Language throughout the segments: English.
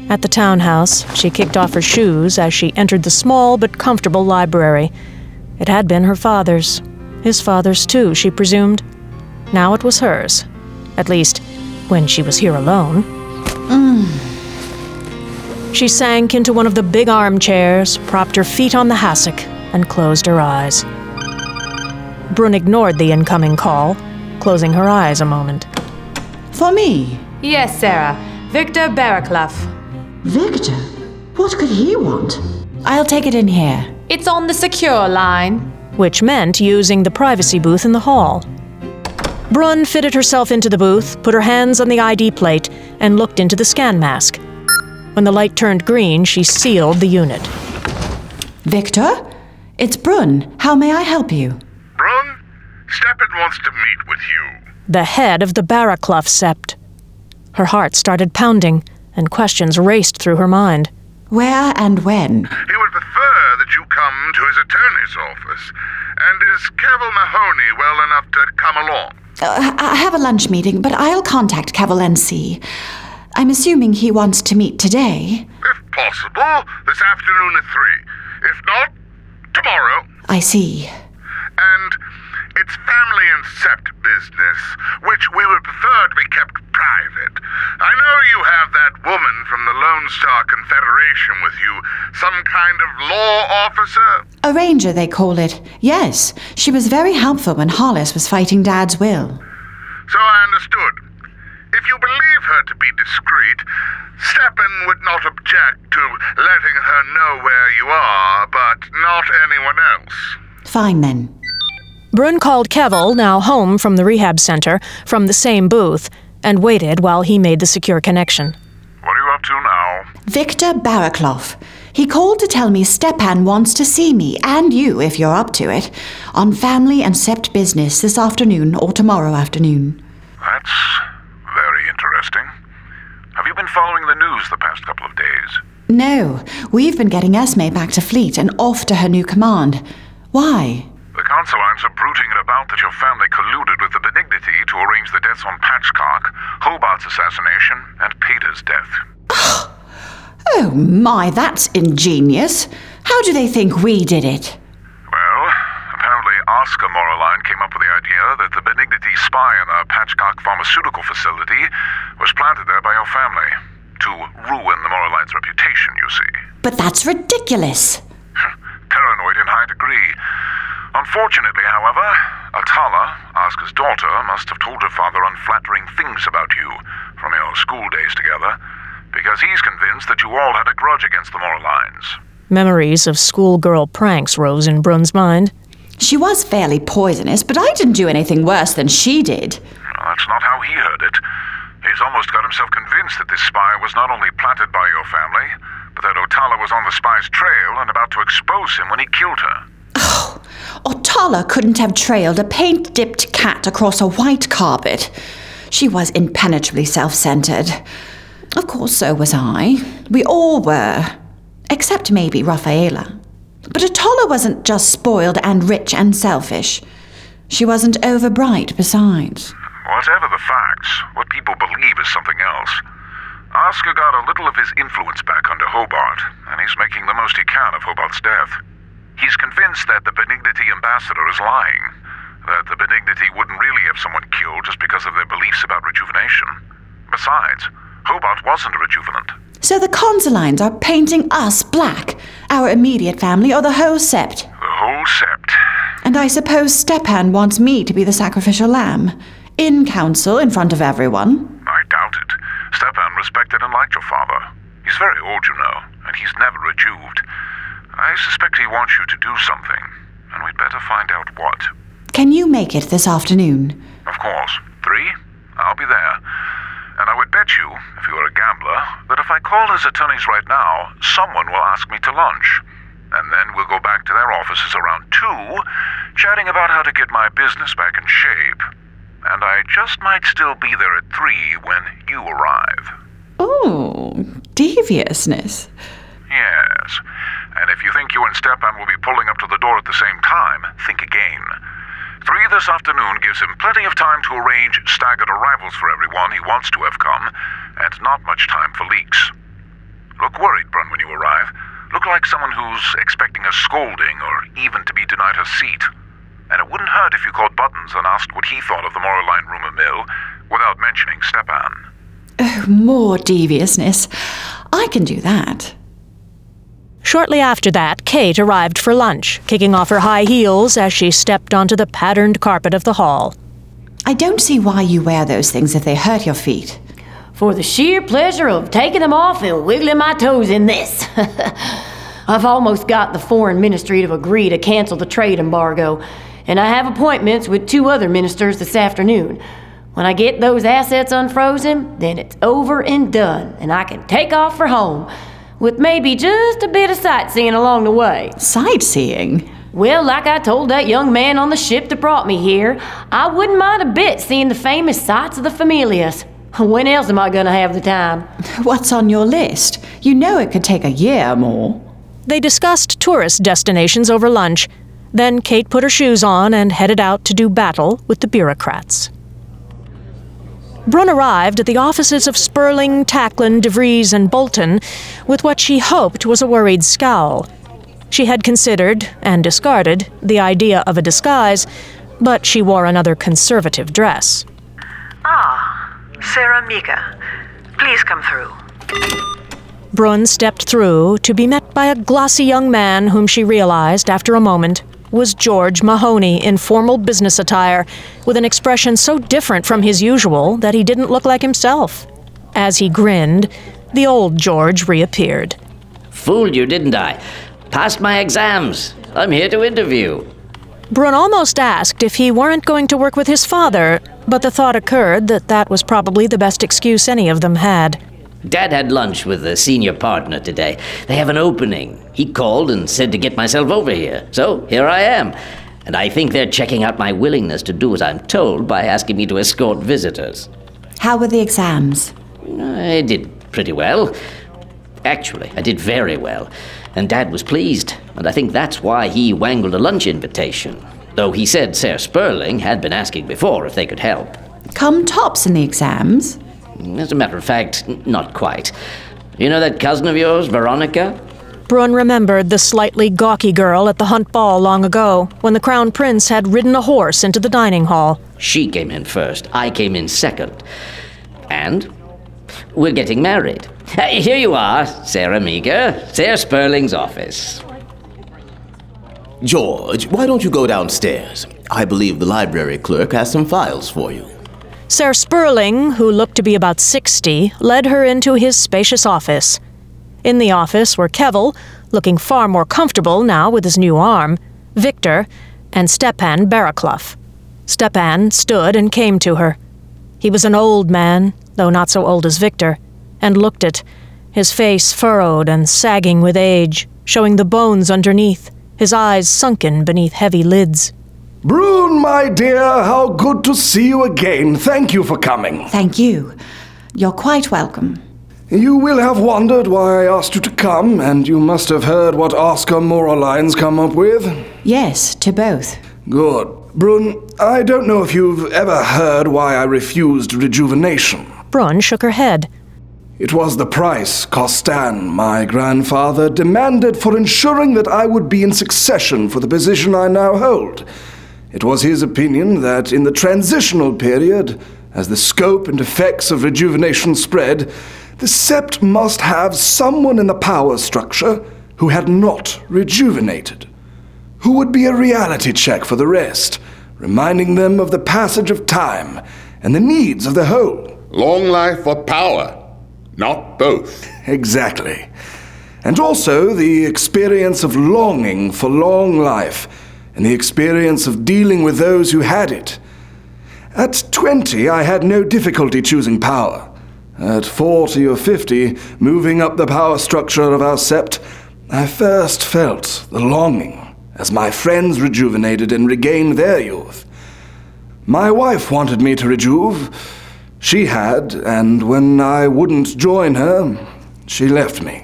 At the townhouse, she kicked off her shoes as she entered the small but comfortable library. It had been her father's. His father's too, she presumed. Now it was hers. At least, when she was here alone. She sank into one of the big armchairs, propped her feet on the hassock, and closed her eyes. Brunn ignored the incoming call, closing her eyes a moment. For me? Yes, Sarah. Victor Barraclough. Victor? What could he want? I'll take it in here. It's on the secure line. Which meant using the privacy booth in the hall. Brunn fitted herself into the booth, put her hands on the ID plate, and looked into the scan mask. When the light turned green, she sealed the unit. Victor? It's Brunn. How may I help you? Brunn, Stepan wants to meet with you. The head of the Barraclough sept. Her heart started pounding, and questions raced through her mind. Where and when? He would prefer that you come to his attorney's office. And is Kevil Mahoney well enough to come along? I have a lunch meeting, but I'll contact Kevil and see. I'm assuming he wants to meet today. If possible, this afternoon at 3. If not, tomorrow. I see. And it's family and sept business, which we would prefer to be kept private. I know you have that woman from the Lone Star Confederation with you, some kind of law officer? A ranger, they call it. Yes, she was very helpful when Hollis was fighting Dad's will. So I understood. If you believe her to be discreet, Stepan would not object to letting her know where you are, but not anyone else. Fine, then. Brunn called Kevil, now home from the rehab center, from the same booth, and waited while he made the secure connection. What are you up to now? Victor Barraclough. He called to tell me Stepan wants to see me, and you, if you're up to it, on family and sept business this afternoon or tomorrow afternoon. That's very interesting. Have you been following the news the past couple of days? No, we've been getting Esme back to Fleet and off to her new command. Why? The Consulines are bruiting it about that your family colluded with the Benignity to arrange the deaths on Patchcock, Hobart's assassination, and Peter's death. Oh my, that's ingenious. How do they think we did it? Well, apparently Oscar Moraline came up with the idea that the Benignity spy in the Patchcock pharmaceutical facility was planted there by your family, to ruin the Moraline's reputation, you see. But that's ridiculous. Paranoid in high degree. Unfortunately, however, Atala, Oscar's daughter, must have told her father unflattering things about you from your school days together, because he's convinced that you all had a grudge against the Moralines. Memories of schoolgirl pranks rose in Brunn's mind. She was fairly poisonous, but I didn't do anything worse than she did. That's not how he heard it. He's almost got himself convinced that this spy was not only planted by your family, but that Otala was on the spy's trail and about to expose him when he killed her. Oh, Otala couldn't have trailed a paint-dipped cat across a white carpet. She was impenetrably self-centered. Of course, so was I. We all were. Except maybe Rafaela. But Otala wasn't just spoiled and rich and selfish. She wasn't overbright besides. Whatever the facts, what people believe is something else. Oscar got a little of his influence back under Hobart, and he's making the most he can of Hobart's death. He's convinced that the Benignity ambassador is lying, that the Benignity wouldn't really have someone killed just because of their beliefs about rejuvenation. Besides, Hobart wasn't a rejuvenant. So the Consulines are painting us black, our immediate family, or the whole sept? The whole sept. And I suppose Stepan wants me to be the sacrificial lamb, in council, in front of everyone. I doubt it. Stepan respected and liked your father. He's very old, you know, and he's never rejuved. I suspect he wants you to do something, and we'd better find out what. Can you make it this afternoon? Of course. 3? I'll be there. And I would bet you, if you were a gambler, that if I call his attorneys right now, someone will ask me to lunch. And then we'll go back to their offices around 2, chatting about how to get my business back in shape. And I just might still be there at 3 when you arrive. Oh, deviousness. Yes. And if you think you and Stepan will be pulling up to the door at the same time, think again. 3 this afternoon gives him plenty of time to arrange staggered arrivals for everyone he wants to have come, and not much time for leaks. Look worried, Brun, when you arrive. Look like someone who's expecting a scolding or even to be denied her seat. And it wouldn't hurt if you called Buttons and asked what he thought of the Moraline rumor mill without mentioning Stepan. Oh, more deviousness. I can do that. Shortly after that, Kate arrived for lunch, kicking off her high heels as she stepped onto the patterned carpet of the hall. I don't see why you wear those things if they hurt your feet. For the sheer pleasure of taking them off and wiggling my toes in this. I've almost got the foreign ministry to agree to cancel the trade embargo, and I have appointments with 2 other ministers this afternoon. When I get those assets unfrozen, then it's over and done, and I can take off for home, with maybe just a bit of sightseeing along the way. Sightseeing? Well, like I told that young man on the ship that brought me here, I wouldn't mind a bit seeing the famous sights of the Familias. When else am I gonna have the time? What's on your list? You know it could take a year or more. They discussed tourist destinations over lunch. Then Kate put her shoes on and headed out to do battle with the bureaucrats. Brun arrived at the offices of Sperling, Tacklin, DeVries, and Bolton with what she hoped was a worried scowl. She had considered, and discarded, the idea of a disguise, but she wore another conservative dress. Ah, Sarah Mika. Please come through. Brun stepped through to be met by a glossy young man whom she realized, after a moment, was George Mahoney in formal business attire, with an expression so different from his usual that he didn't look like himself. As he grinned, the old George reappeared. Fooled you, didn't I? Passed my exams. I'm here to interview. Brun almost asked if he weren't going to work with his father, but the thought occurred that that was probably the best excuse any of them had. Dad had lunch with the senior partner today. They have an opening. He called and said to get myself over here. So here I am. And I think they're checking out my willingness to do as I'm told by asking me to escort visitors. How were the exams? I did pretty well. Actually, I did very well. And Dad was pleased. And I think that's why he wangled a lunch invitation. Though he said Sir Sperling had been asking before if they could help. Come tops in the exams? As a matter of fact, not quite. You know that cousin of yours, Veronica? Brun remembered the slightly gawky girl at the Hunt Ball long ago, when the Crown Prince had ridden a horse into the dining hall. She came in first. I came in second. And we're getting married. Here you are, Sarah Meager, Sir Sperling's office. George, why don't you go downstairs? I believe the library clerk has some files for you. Sir Sperling, who looked to be about 60, led her into his spacious office. In the office were Kevel, looking far more comfortable now with his new arm, Victor, and Stepan Baraklov. Stepan stood and came to her. He was an old man, though not so old as Victor, and looked it, his face furrowed and sagging with age, showing the bones underneath, his eyes sunken beneath heavy lids. Brun, my dear, how good to see you again. Thank you for coming. Thank you. You're quite welcome. You will have wondered why I asked you to come, and you must have heard what Oscar Moraline's come up with. Yes, to both. Good. Brun, I don't know if you've ever heard why I refused rejuvenation. Brun shook her head. It was the price Costan, my grandfather, demanded for ensuring that I would be in succession for the position I now hold. It was his opinion that in the transitional period, as the scope and effects of rejuvenation spread, the Sept must have someone in the power structure who had not rejuvenated, who would be a reality check for the rest, reminding them of the passage of time and the needs of the whole. Long life or power, not both. Exactly. And also the experience of longing for long life, and the experience of dealing with those who had it. At 20, I had no difficulty choosing power. At 40 or 50, moving up the power structure of our Sept, I first felt the longing as my friends rejuvenated and regained their youth. My wife wanted me to rejuve. She had, and when I wouldn't join her, she left me.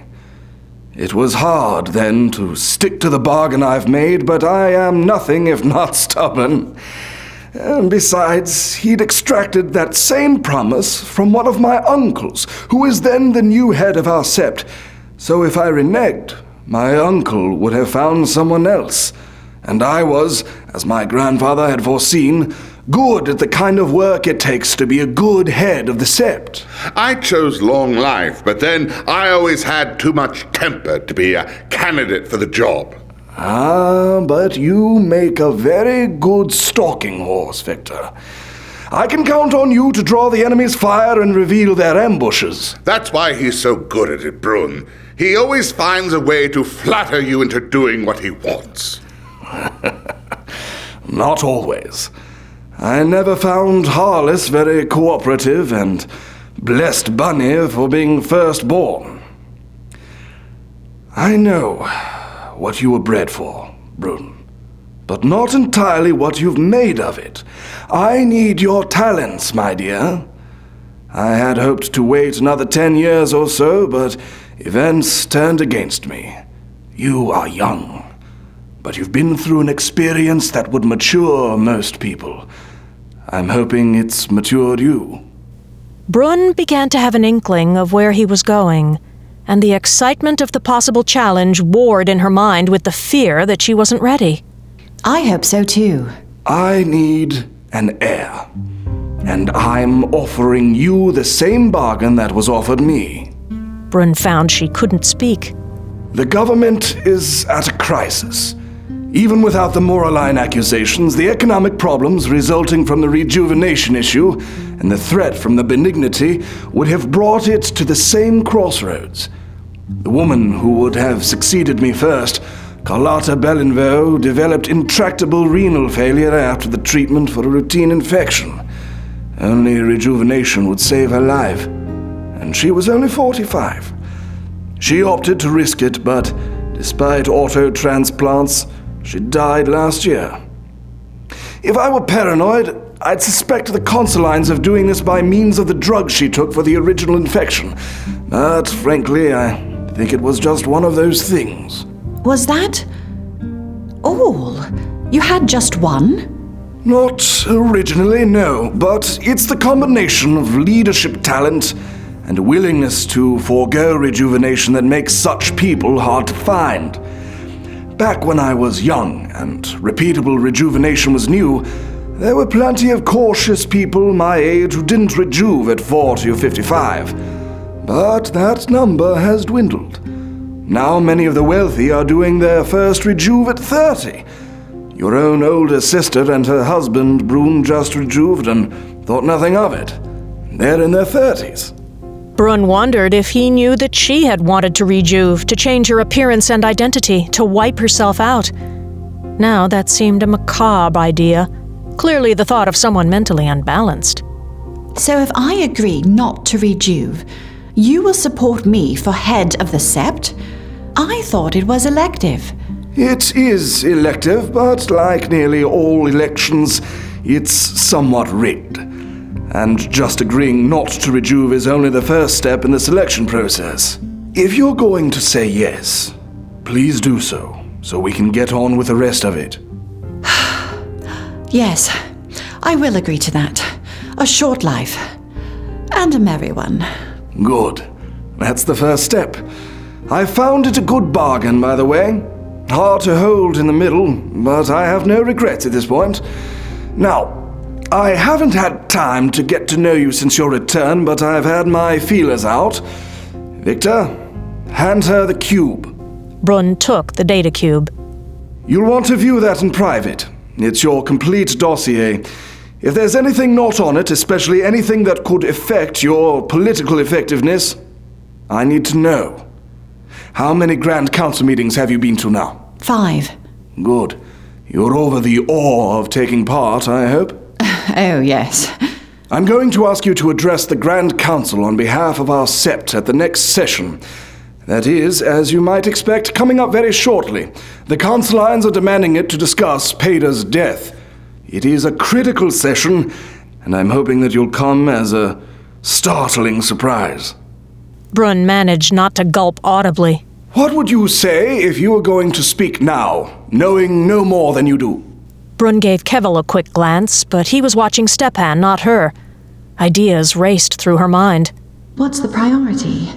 It was hard then to stick to the bargain I've made, but I am nothing if not stubborn. And besides, he'd extracted that same promise from one of my uncles, who was then the new head of our Sept, So if I reneged, my uncle would have found someone else. And I was, as my grandfather had foreseen, good at the kind of work it takes to be a good head of the sept. I chose long life, but then I always had too much temper to be a candidate for the job. Ah, but you make a very good stalking horse, Victor. I can count on you to draw the enemy's fire and reveal their ambushes. That's why he's so good at it, Brun. He always finds a way to flatter you into doing what he wants. Not always. I never found Harless very cooperative and blessed Bunny for being firstborn. I know what you were bred for, Brun, but not entirely what you've made of it. I need your talents, my dear. I had hoped to wait another 10 years or so, but events turned against me. You are young, but you've been through an experience that would mature most people. I'm hoping it's matured you. Brun began to have an inkling of where he was going, and the excitement of the possible challenge warred in her mind with the fear that she wasn't ready. I hope so too. I need an heir, and I'm offering you the same bargain that was offered me. Brun found she couldn't speak. The government is at a crisis. Even without the Moraline accusations, the economic problems resulting from the rejuvenation issue and the threat from the benignity would have brought it to the same crossroads. The woman who would have succeeded me first, Carlotta Belinvaux, developed intractable renal failure after the treatment for a routine infection. Only rejuvenation would save her life, and she was only 45. She opted to risk it, but despite auto transplants, she died last year. If I were paranoid, I'd suspect the Consulines of doing this by means of the drug she took for the original infection. But frankly, I think it was just one of those things. Was that all? You had just one? Not originally, no, but it's the combination of leadership talent and a willingness to forego rejuvenation that makes such people hard to find. Back when I was young and repeatable rejuvenation was new, there were plenty of cautious people my age who didn't rejuve at 40 or 55. But that number has dwindled. Now many of the wealthy are doing their first rejuve at 30. Your own older sister and her husband, Brun, just rejuved and thought nothing of it. They're in their 30s. Brun wondered if he knew that she had wanted to rejuve, to change her appearance and identity, to wipe herself out. Now that seemed a macabre idea, clearly the thought of someone mentally unbalanced. So if I agree not to rejuve, you will support me for head of the sept? I thought it was elective. It is elective, but like nearly all elections, it's somewhat rigged. And just agreeing not to rejuve is only the first step in the selection process. If you're going to say yes, please do so we can get on with the rest of it. Yes, I will agree to that. A short life. And a merry one. Good. That's the first step. I found it a good bargain, by the way. Hard to hold in the middle, but I have no regrets at this point. Now, I haven't had time to get to know you since your return, but I've had my feelers out. Victor, hand her the cube. Brun took the data cube. You'll want to view that in private. It's your complete dossier. If there's anything not on it, especially anything that could affect your political effectiveness, I need to know. How many Grand Council meetings have you been to now? 5. Good. You're over the awe of taking part, I hope? Oh, yes. I'm going to ask you to address the Grand Council on behalf of our sept at the next session. That is, as you might expect, coming up very shortly. The Consulines are demanding it to discuss Paider's death. It is a critical session, and I'm hoping that you'll come as a startling surprise. Brun managed not to gulp audibly. What would you say if you were going to speak now, knowing no more than you do? Brun gave Kevel a quick glance, but he was watching Stepan, not her. Ideas raced through her mind. What's the priority?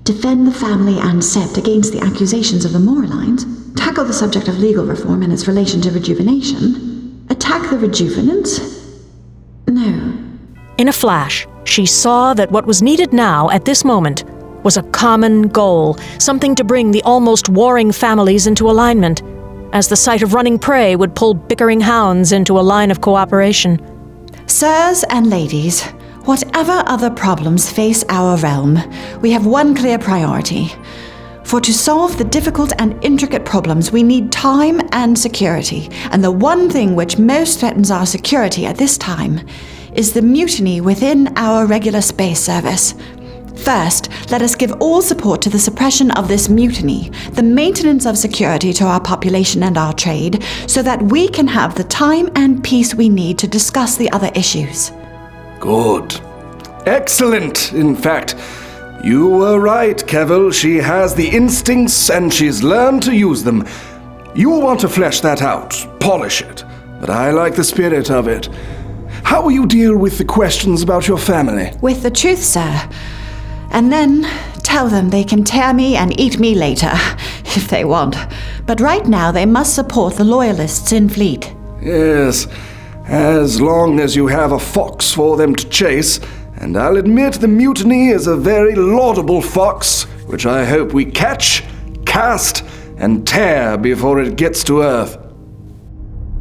defend the family and Sept against the accusations of the Morlines, tackle the subject of legal reform and its relation to rejuvenation, attack the rejuvenants? No. In a flash, she saw that what was needed now, at this moment, was a common goal, something to bring the almost warring families into alignment, as the sight of running prey would pull bickering hounds into a line of cooperation. Sirs and ladies, whatever other problems face our realm, we have one clear priority. For to solve the difficult and intricate problems, we need time and security. And the one thing which most threatens our security at this time is the mutiny within our regular space service. First, let us give all support to the suppression of this mutiny, the maintenance of security to our population and our trade, so that we can have the time and peace we need to discuss the other issues. Good. Excellent, in fact. You were right, Kevil. She has the instincts and she's learned to use them. You will want to flesh that out, polish it. But I like the spirit of it. How will you deal with the questions about your family? With the truth, sir. And then tell them they can tear me and eat me later, if they want. But right now they must support the Loyalists in Fleet. Yes, as long as you have a fox for them to chase. And I'll admit the mutiny is a very laudable fox, which I hope we catch, cast, and tear before it gets to Earth.